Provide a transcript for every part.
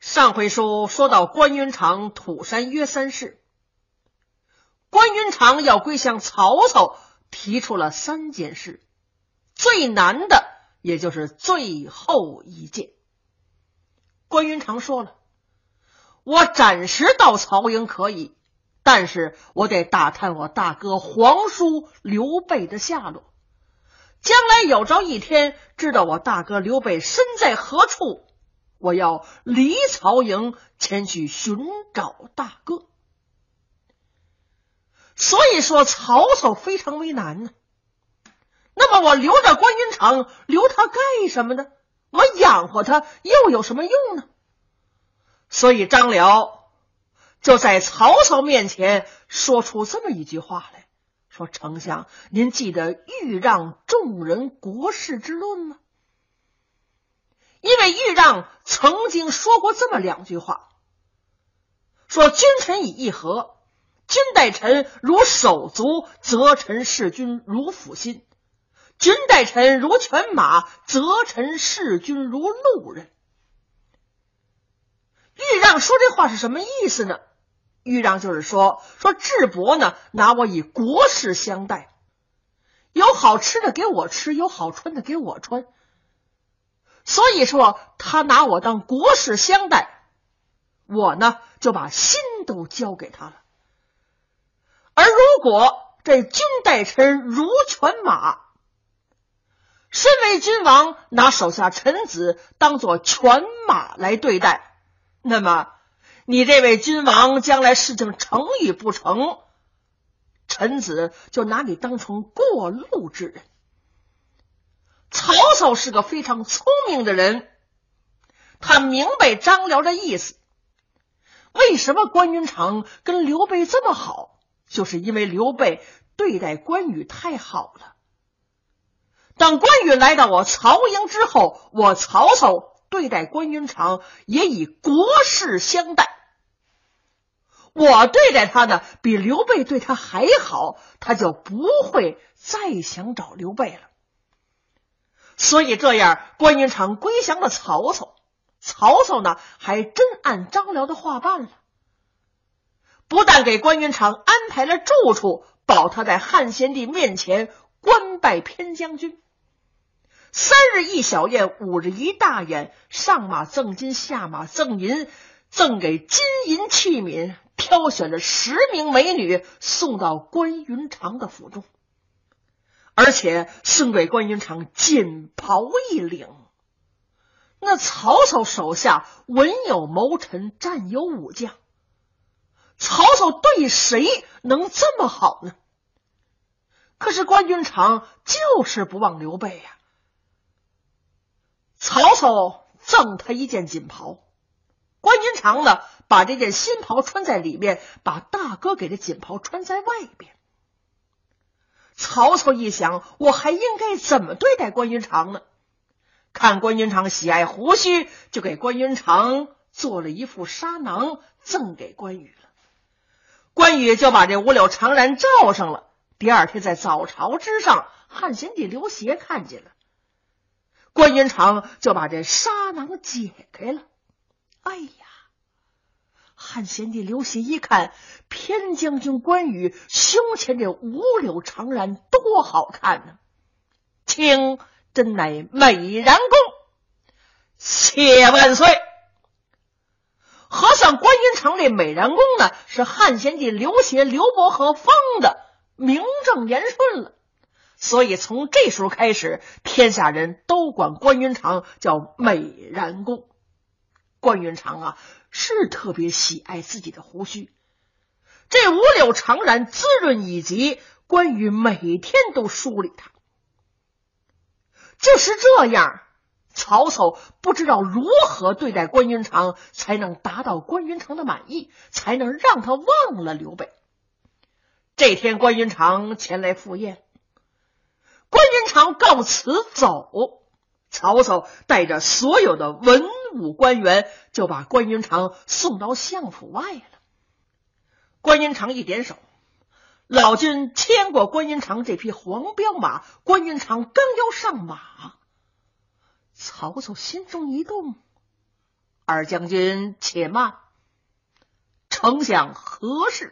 上回书说到关云长土山约三事，关云长要归降曹操提出了3件事，最难的也就是最后一件。关云长说了，我暂时到曹营可以，但是我得打探我大哥皇叔刘备的下落，将来有朝一天知道我大哥刘备身在何处，我要离曹营前去寻找大哥。所以说曹操非常为难呢。那么我留着关云长，留他干什么呢？我养活他又有什么用呢？所以张辽就在曹操面前说出这么一句话来，说丞相，您记得豫让众人国事之论吗？因为豫让曾经说过这么2句话，说君臣以义和，君待臣如手足，则臣视君如腹心；君待臣如犬马，则臣视君如路人。豫让说这话是什么意思呢？豫让就是说智伯呢拿我以国事相待，有好吃的给我吃，有好穿的给我穿，所以说他拿我当国事相待，我呢就把心都交给他了。而如果这君待臣如犬马，身为君王拿手下臣子当作犬马来对待，那么你这位君王将来事情成与不成，臣子就拿你当成过路之人。曹操是个非常聪明的人，他明白张辽的意思。为什么关云长跟刘备这么好？就是因为刘备对待关羽太好了。当关羽来到我曹营之后，我曹操对待关云长也以国事相待。我对待他呢比刘备对他还好，他就不会再想找刘备了。所以这样关云长归降了曹操，曹操呢还真按张辽的话办了，不但给关云长安排了住处，保他在汉献帝面前官拜偏将军，3日一小宴，5日一大宴，上马赠金，下马赠银，赠给金银器皿，挑选了10名美女送到关云长的府中，而且送给关云长锦袍1领。那曹操手下文有谋臣，战有武将，曹操对谁能这么好呢？可是关云长就是不忘刘备呀。曹操赠他一件锦袍，关云长呢把这件新袍穿在里面，把大哥给的锦袍穿在外边。曹操一想，我还应该怎么对待关云长呢？看关云长喜爱胡须，就给关云长做了一副纱囊赠给关羽了。关羽就把这5柳长髯罩上了。第2天在早朝之上，汉献帝刘协看见了，关云长就把这纱囊解开了。哎呀，汉献帝刘协一看，偏将军关羽胸前这5柳长髯多好看呢！卿真乃美髯公，谢万岁！合算关云长这美髯公呢，是汉献帝刘协、刘伯和封的，名正言顺了。所以从这时候开始，天下人都管关云长叫美髯公。关云长啊，是特别喜爱自己的胡须，这5柳长髯滋润以及，关羽每天都梳理他。就是这样，曹操不知道如何对待关云长，才能达到关云长的满意，才能让他忘了刘备。这天关云长前来赴宴，关云长告辞走，曹操带着所有的文武官员就把关云长送到相府外了。关云长一点手，老君牵过关云长这匹黄骠马，关云长刚要上马，曹操心中一动， 二将军且慢，丞相何事？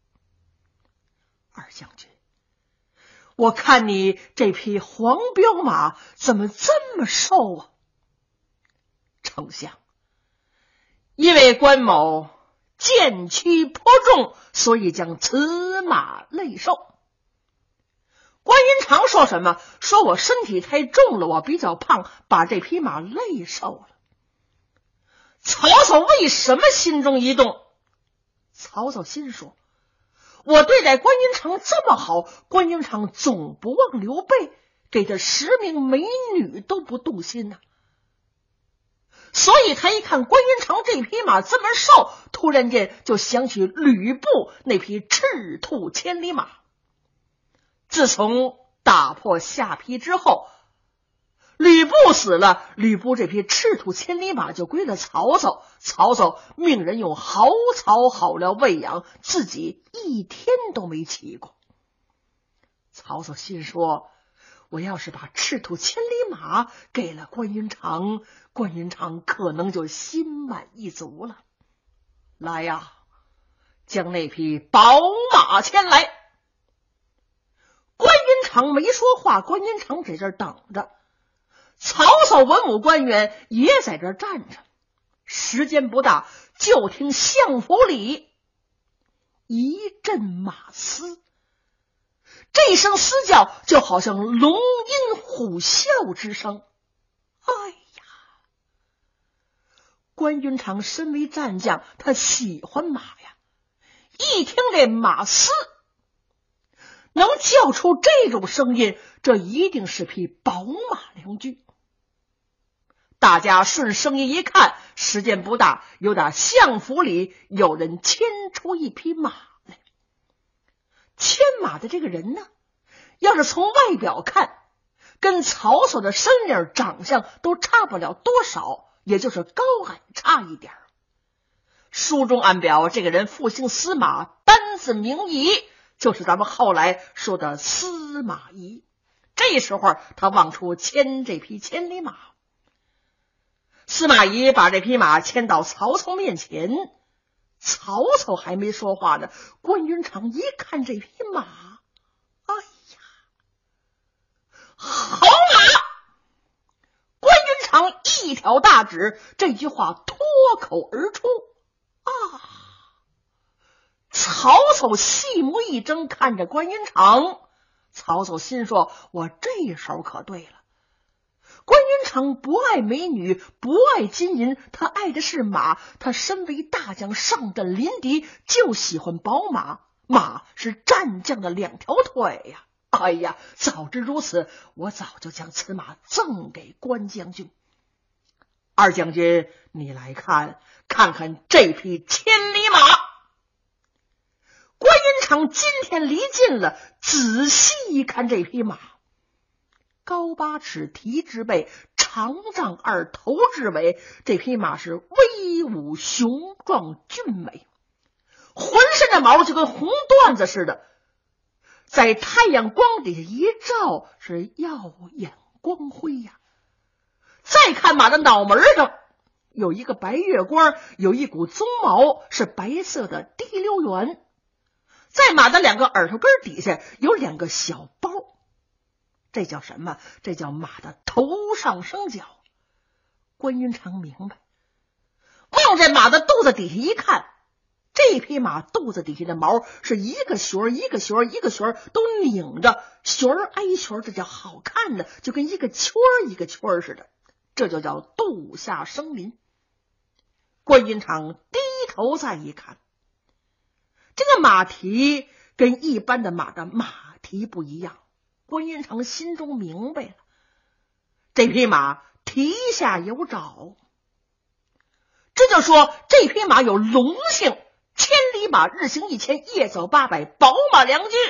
二将军，我看你这匹黄骠马怎么这么瘦啊？丞相，因为关某剑躯颇重，所以将此马累瘦。关云长说什么？说我身体太重了，我比较胖，把这匹马累瘦了。曹操为什么心中一动？曹操心说，我对待关云长这么好，关云长总不忘刘备，给他10名美女都不动心呐。所以他一看关云长这匹马这么瘦，突然间就想起吕布那匹赤兔千里马。自从打破下邳之后，吕布死了，吕布这匹赤兔千里马就归了曹操，曹操命人用好草好料喂养，自己一天都没骑过。曹操心说，我要是把赤兔千里马给了关云长，关云长可能就心满意足了。来呀，将那匹宝马牵来。关云长没说话，关云长在这儿等着。曹操文武官员也在这儿站着。时间不大，就听相府里一阵马嘶，这声嘶叫就好像龙吟虎啸之声。哎呀！关云长身为战将，他喜欢马呀，一听这马嘶能叫出这种声音，这一定是匹宝马良驹。大家顺声音一看，时间不大，有打相府里有人牵出一匹马来。牵马的这个人呢，要是从外表看，跟曹操的身量长相都差不了多少，也就是高矮差一点。书中暗表这个人复姓司马，单字名仪，就是咱们后来说的司马懿。这时候他往出牵这匹千里马。司马懿把这匹马牵到曹操面前，曹操还没说话呢，关云长一看这匹马，哎呀，好马！关云长一挑大指，这句话脱口而出啊！曹操细目一睁，看着关云长，曹操心说，我这手可对了。关云长不爱美女，不爱金银，他爱的是马。他身为大将，上阵临敌，就喜欢宝马。马是战将的2条腿呀！哎呀，早知如此，我早就将此马赠给关将军。二将军，你来看看这匹千里马。关云长今天离近了，仔细一看这匹马，高8尺蹄之背，长丈2头之尾，这匹马是威武雄壮俊美，浑身的毛就跟红缎子似的，在太阳光底下一照，是耀眼光辉呀。再看马的脑门上有一个白月光，有一股鬃毛是白色的滴溜圆，在马的2个耳朵根底下有2个小包，这叫什么？这叫马的头上升角。关云长明白，望在马的肚子底下一看，这匹马肚子底下的毛是一个旋儿一个旋儿一个旋儿都拧着，旋儿挨旋儿，这叫好看的，就跟一个圈儿一个圈儿似的，这就叫肚下生鳞。关云长低头再一看，这个马蹄跟一般的马的马蹄不一样。关云长心中明白了，这匹马蹄下有爪，这就说这匹马有龙性，千里马日行1000，夜走800，宝马良驹。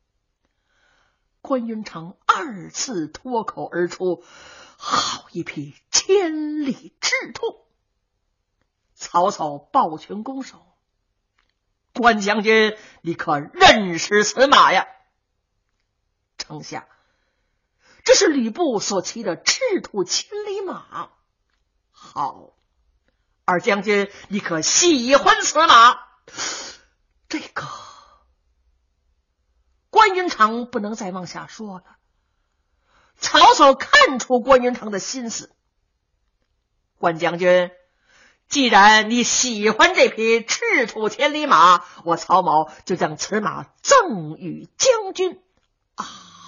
关云长2次脱口而出，好一匹千里赤兔。曹操抱拳拱手，关将军，你可认识此马呀？丞相，这是吕布所骑的赤兔千里马。好， 二将军，你可喜欢此马？这个关云长不能再往下说了。曹操看出关云长的心思，关将军，既然你喜欢这匹赤兔千里马，我曹某就将此马赠与将军。啊！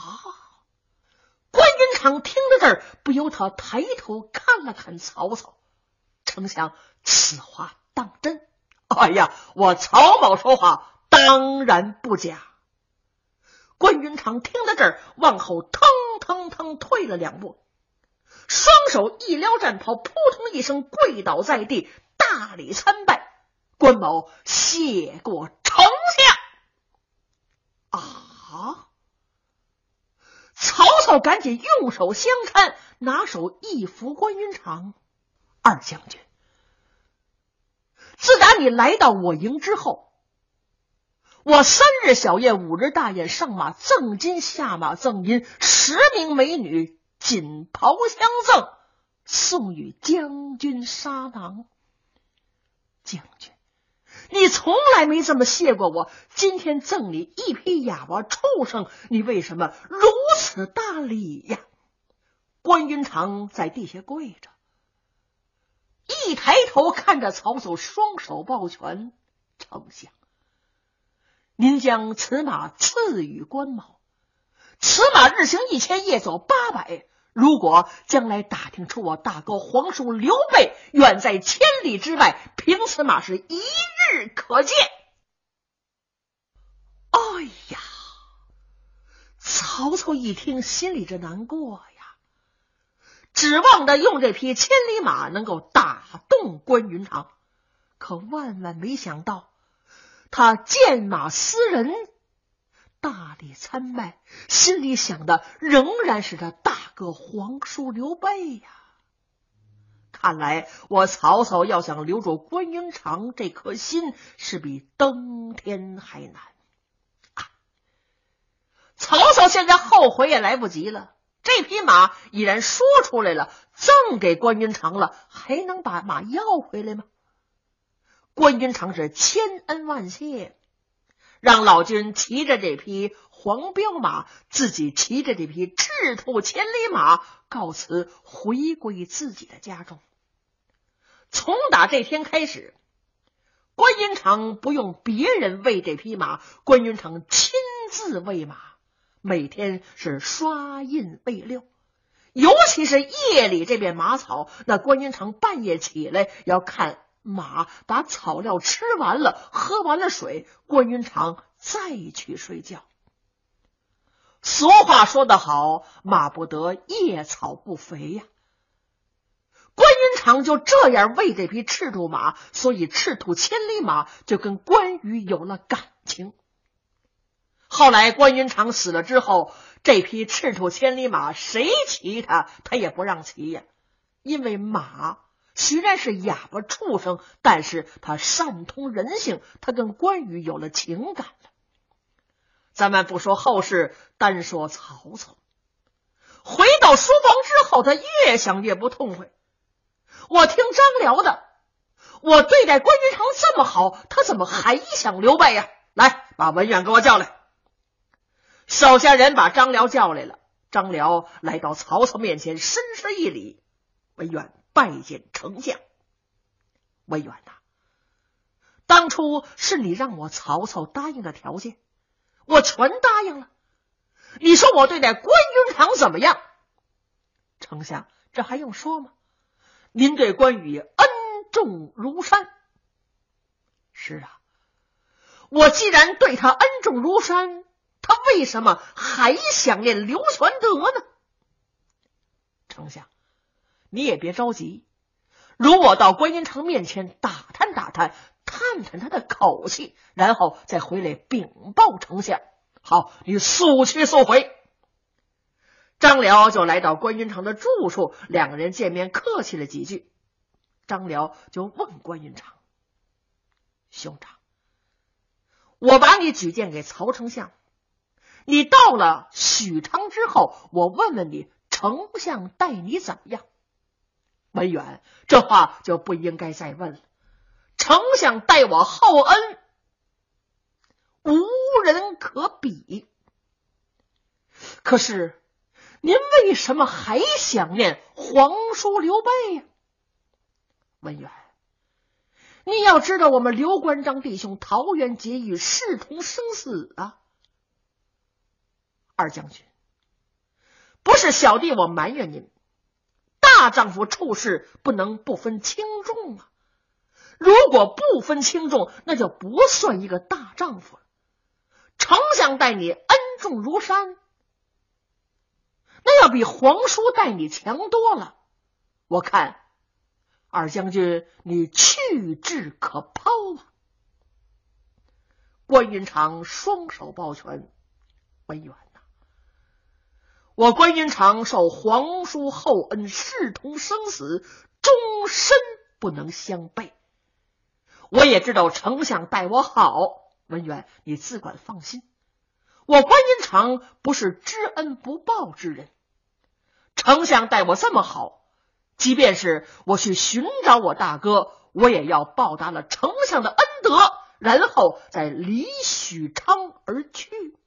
关云长听到这儿，不由他抬头看了看曹操，丞相，此话当真？哎呀，我曹某说话当然不假。关云长听到这儿，往后腾腾腾退了2步，双手一撩战袍，扑通一声跪倒在地，大礼参拜。关某谢过丞相。啊！曹操赶紧用手相搀，拿手一扶关云长。二将军，自打你来到我营之后，我3日小宴5日大宴，上马赠金，下马赠银，10名美女锦袍相赠，送与将军纱囊。将军，你从来没这么谢过我，今天赠你一匹哑巴畜生，你为什么如此大礼呀？关云长在地下跪着，一抬头看着曹操，双手抱拳。丞相，您将此马赐予关某，此马日行1000，夜走800，如果将来打听出我大哥皇叔刘备远在千里之外，凭此马是一日可见。哎呀！曹操一听，心里这难过呀，指望着用这匹千里马能够打动关云长，可万万没想到，他见马思人，大礼参拜，心里想的仍然是他大哥皇叔刘备呀。看来我曹操要想留住关云长，这颗心是比登天还难啊！曹操现在后悔也来不及了，这匹马已然说出来了，赠给关云长了，还能把马要回来吗？关云长是千恩万谢，让老君骑着这匹黄骠马，自己骑着这匹赤兔千里马，告辞回归自己的家中。从打这天开始，关云长不用别人喂这匹马，关云长亲自喂马，每天是刷印喂溜。尤其是夜里这边马草，那关云长半夜起来要看马把草料吃完了，喝完了水，关云长再去睡觉。俗话说得好，马不得夜草不肥呀。关云长就这样喂这匹赤兔马，所以赤兔千里马就跟关羽有了感情。后来关云长死了之后，这匹赤兔千里马谁骑他也不让骑呀，因为马虽然是哑巴畜生，但是他善通人性，他跟关羽有了情感了。咱们不说后事，单说曹操。回到书房之后，他越想越不痛快。我听张辽的，我对待关云长这么好，他怎么还想刘备呀？来，把文远给我叫来。手下人把张辽叫来了。张辽来到曹操面前，深施一礼：文远拜见丞相。文远呐，当初是你让我曹操答应的条件，我全答应了。你说我对待关云长怎么样？丞相，这还用说吗？您对关羽恩重如山。是啊，我既然对他恩重如山，他为什么还想念刘玄德呢？丞相，你也别着急，容我到关云长面前打探打探，探探他的口气，然后再回来禀报丞相。好，你速去速回。张辽就来到关云长的住处，两个人见面客气了几句。张辽就问关云长：兄长，我把你举荐给曹丞相，你到了许昌之后，我问问你，丞相待你怎么样？ 文远，这话就不应该再问了。丞相待我厚恩，无人可比。可是您为什么还想念皇叔刘备呀？文远，你要知道我们刘关张弟兄桃园结义，视同生死啊。二将军，不是小弟我埋怨您，大丈夫处事不能不分轻重啊。如果不分轻重，那就不算一个大丈夫了。丞相待你恩重如山，那要比皇叔待你强多了。我看二将军你去志可抛啊。关云长双手抱拳，文远呐，我关云长受皇叔厚恩，视同生死，终身不能相背。我也知道丞相待我好，文远你自管放心，我关云长不是知恩不报之人。丞相待我这么好，即便是我去寻找我大哥，我也要报答了丞相的恩德，然后再离许昌而去。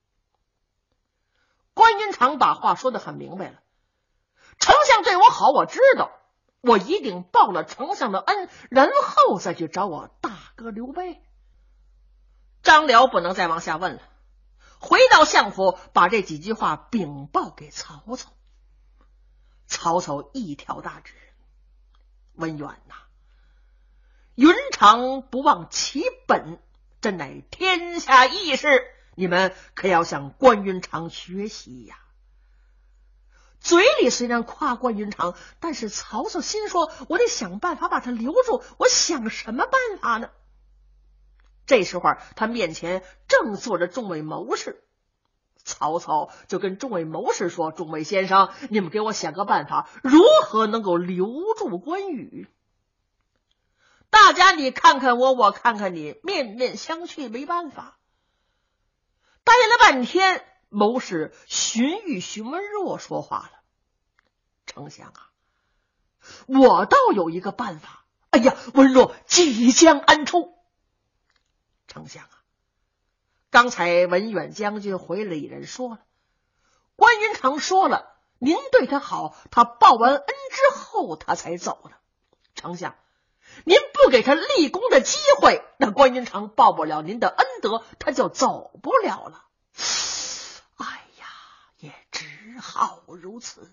关云长把话说得很明白了，丞相对我好我知道，我一定报了丞相的恩，然后再去找我大哥刘备。张辽不能再往下问了，回到相府，把这几句话禀报给曹操。曹操一挑大指，文远呐，云长不忘其本，真乃天下义士，你们可要向关云长学习呀。嘴里虽然夸关云长，但是曹操心说，我得想办法把他留住，我想什么办法呢？这时候他面前正坐着众位谋士，曹操就跟众位谋士说，众位先生，你们给我想个办法，如何能够留住关羽？大家你看看我，我看看你，面面相觑，没办法。待了半天，谋士荀彧、荀文若说话了，丞相啊，我倒有一个办法。哎呀，文若即将安出。丞相啊，刚才文远将军回来，人说了，关云长说了，您对他好，他报完恩之后他才走的。丞相，您不给他立功的机会，那关云长报不了您的恩德，他就走不了了。哎呀，也只好如此。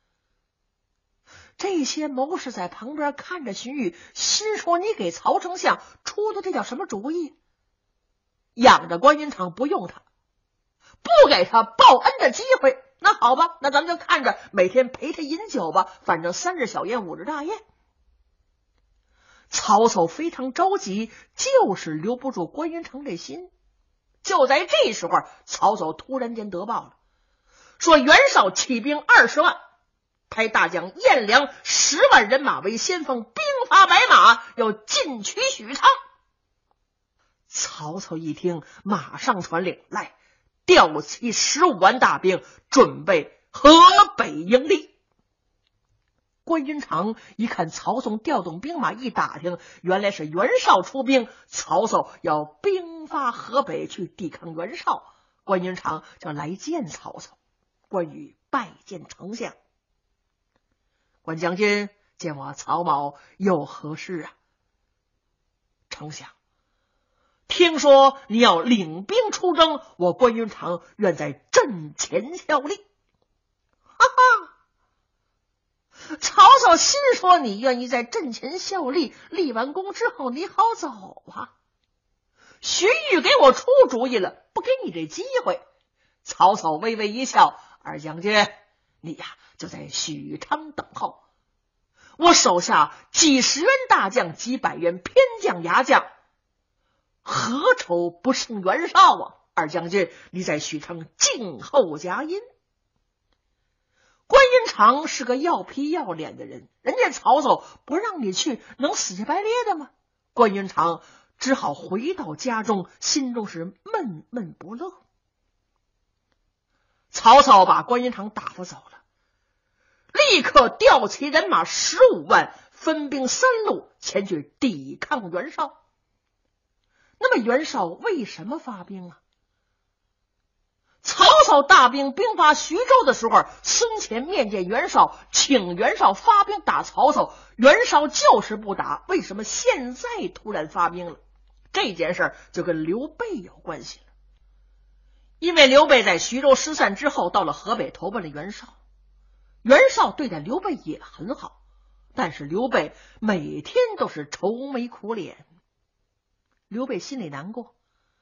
这些谋士在旁边看着荀彧，心说，你给曹丞相出的这叫什么主意？养着关云长不用他，不给他报恩的机会，那好吧，那咱们就看着每天陪他饮酒吧，反正3日小宴5日大宴。曹操非常着急，就是留不住关云长这心。就在这时候，曹操突然间得报了，说袁绍起兵20万，派大将颜良10万人马为先锋，兵发白马，要进取许昌。曹操一听，马上传令来，调起15万大兵，准备河北迎敌。关云长一看曹操调动兵马，一打听，原来是袁绍出兵，曹操要兵发河北去抵抗袁绍。关云长就来见曹操，关羽拜见丞相。关将军见我曹某有何事啊？丞相，听说你要领兵出征，我关云长愿在阵前效力。哈哈，曹操心说，你愿意在阵前效力，立完功之后你好走啊。荀彧给我出主意了，不给你这机会。曹操微微一笑，二将军，你呀就在许昌等候，我手下几十员大将，几百员偏将牙将，何愁不胜袁绍啊？二将军，你在许昌静候佳音。关云长是个要皮要脸的人，人家曹操不让你去，能死乞白咧的吗？关云长只好回到家中，心中是闷闷不乐。曹操把关云长打发走了，立刻调起人马15万， 分兵3路前去抵抗袁绍。那么袁绍为什么发兵啊？曹操大兵兵发徐州的时候，孙乾面见袁绍，请袁绍发兵打曹操，袁绍就是不打。为什么现在突然发兵了？这件事就跟刘备有关系了。因为刘备在徐州失散之后，到了河北投奔了袁绍，袁绍对待刘备也很好，但是刘备每天都是愁眉苦脸。刘备心里难过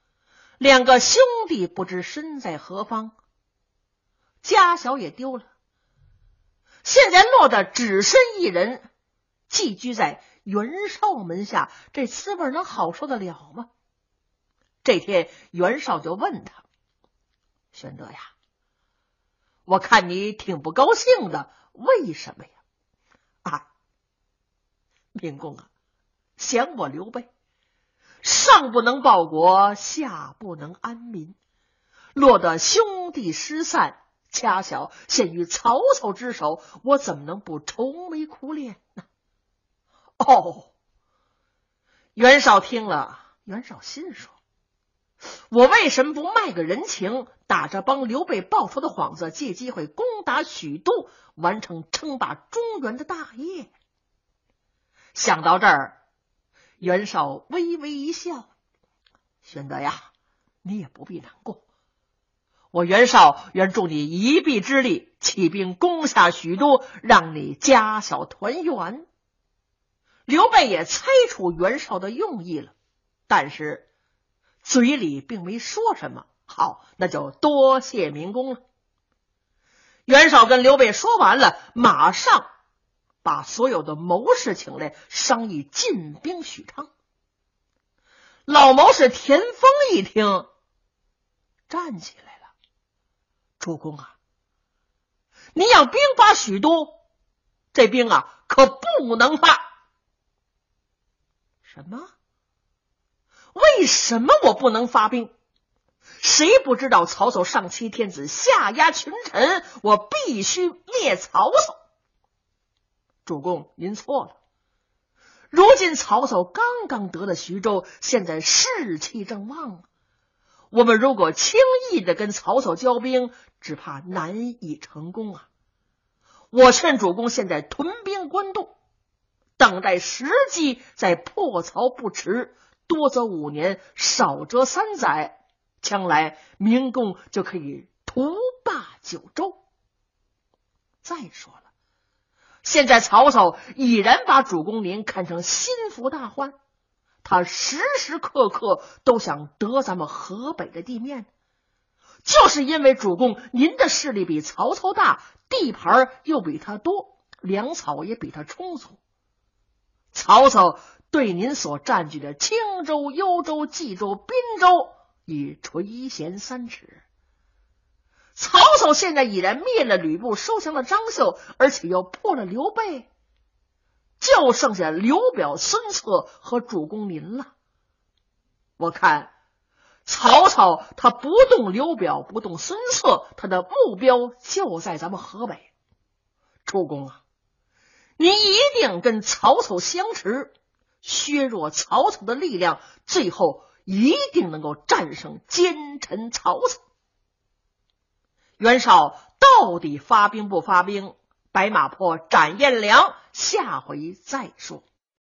，2个兄弟不知身在何方，家小也丢了，现在落得只身一人，寄居在袁绍门下，这滋味能好受得了吗？这天袁绍就问他：玄德呀，我看你挺不高兴的，为什么呀？啊，明公啊，想我刘备上不能报国，下不能安民，落得兄弟失散，恰巧陷于曹操之手，我怎么能不愁眉苦脸呢？哦，袁绍听了，袁绍心说，我为什么不卖个人情，打着帮刘备报仇的幌子，借机会攻打许都，完成称霸中原的大业？想到这儿，袁绍微微一笑：玄德呀，你也不必难过，我袁绍愿助你一臂之力，起兵攻下许都，让你家小团圆。刘备也猜出袁绍的用意了，但是嘴里并没说什么。好，那就多谢明公了。袁绍跟刘备说完了，马上把所有的谋士请来商议进兵许昌。老谋士田丰一听，站起来了：主公啊，你要兵发许都，这兵啊可不能发。什么？为什么我不能发兵？谁不知道曹操上欺天子，下压群臣，我必须灭曹操。主公您错了，如今曹操刚刚得了徐州，现在士气正旺，我们如果轻易的跟曹操交兵，只怕难以成功啊！我劝主公现在屯兵官渡，等待时机再破曹不迟，多则5年，少则3载，将来明公就可以图霸九州。再说了，现在曹操已然把主公您看成心腹大患，他时时刻刻都想得咱们河北的地面，就是因为主公您的势力比曹操大，地盘又比他多，粮草也比他充足。曹操对您所占据的青州、幽州、冀州、滨州已垂涎3尺。曹操现在已然灭了吕布，收降了张绣，而且又破了刘备，就剩下刘表、孙策和主公您了。我看曹操他不动刘表，不动孙策，他的目标就在咱们河北。主公啊，您一定跟曹操相持，削弱曹操的力量，最后一定能够战胜奸臣曹操。袁绍到底发兵不发兵？白马坡斩颜良，下回再说。